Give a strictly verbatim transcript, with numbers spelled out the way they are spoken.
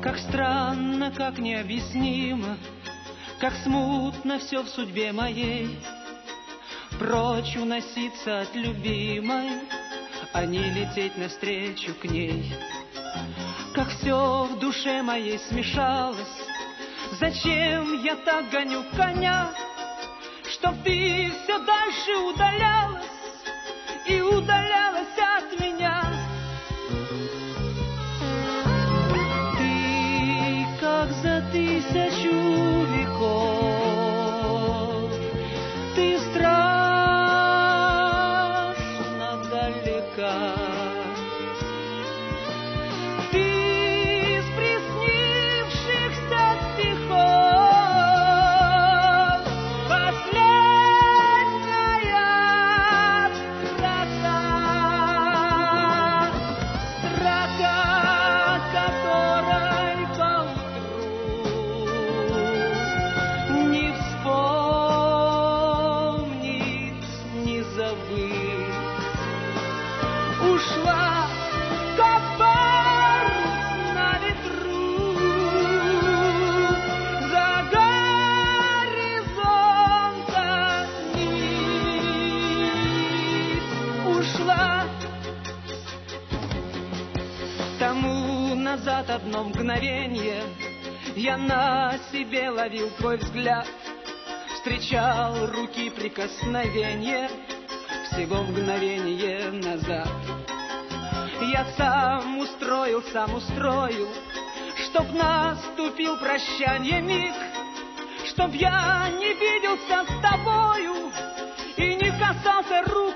Как странно, как необъяснимо, как смутно все в судьбе моей. Прочь уноситься от любимой, а не лететь навстречу к ней. Как все в душе моей смешалось, зачем я так гоню коня, чтоб ты все дальше удалялась и удалялась от меня. Ты, как за тысячу веков, ты страшно далека. Ушла, как парус на ветру, за горизонта нить. Ушла. Тому назад одно мгновенье я на себе ловил твой взгляд, встречал руки прикосновенья всего мгновенье назад. Я сам устроил, сам устроил, чтоб наступил прощанье миг, чтоб я не виделся с тобою и не касался рук